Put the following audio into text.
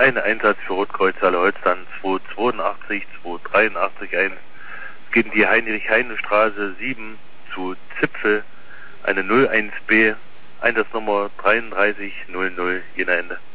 Eine Einsatz für Rotkreuz Halle-Holzland 282, 283 ein. Es geht in die Heinrich-Heine-Straße 7 zu Zipfel, eine 01B, Einsatznummer 3300, Jena Ende.